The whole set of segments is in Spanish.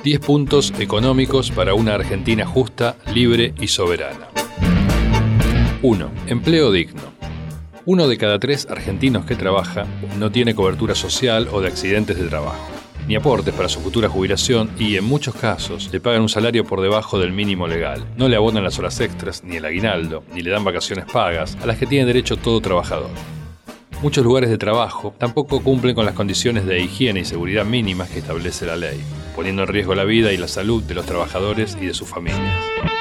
10 puntos económicos para una Argentina justa, libre y soberana. 1. Empleo digno. 1 de cada 3 argentinos que trabaja no tiene cobertura social o de accidentes de trabajo, ni aportes para su futura jubilación y, en muchos casos, le pagan un salario por debajo del mínimo legal. No le abonan las horas extras, ni el aguinaldo, ni le dan vacaciones pagas, a las que tiene derecho todo trabajador. Muchos lugares de trabajo tampoco cumplen con las condiciones de higiene y seguridad mínimas que establece la ley, poniendo en riesgo la vida y la salud de los trabajadores y de sus familias.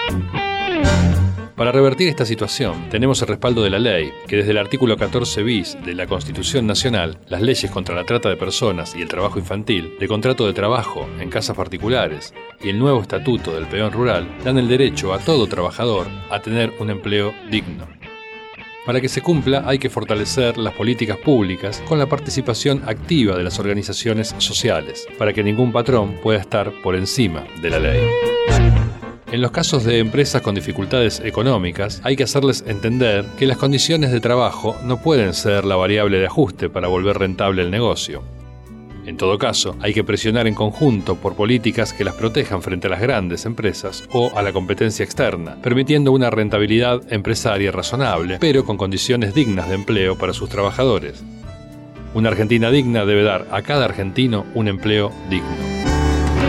Para revertir esta situación, tenemos el respaldo de la ley, que desde el artículo 14 bis de la Constitución Nacional, las leyes contra la trata de personas y el trabajo infantil, de contrato de trabajo en casas particulares y el nuevo estatuto del peón rural, dan el derecho a todo trabajador a tener un empleo digno. Para que se cumpla hay que fortalecer las políticas públicas con la participación activa de las organizaciones sociales, para que ningún patrón pueda estar por encima de la ley. En los casos de empresas con dificultades económicas, hay que hacerles entender que las condiciones de trabajo no pueden ser la variable de ajuste para volver rentable el negocio. En todo caso, hay que presionar en conjunto por políticas que las protejan frente a las grandes empresas o a la competencia externa, permitiendo una rentabilidad empresaria razonable, pero con condiciones dignas de empleo para sus trabajadores. Una Argentina digna debe dar a cada argentino un empleo digno.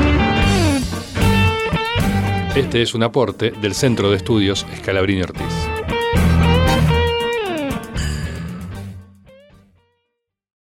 Este es un aporte del Centro de Estudios Scalabrini Ortiz.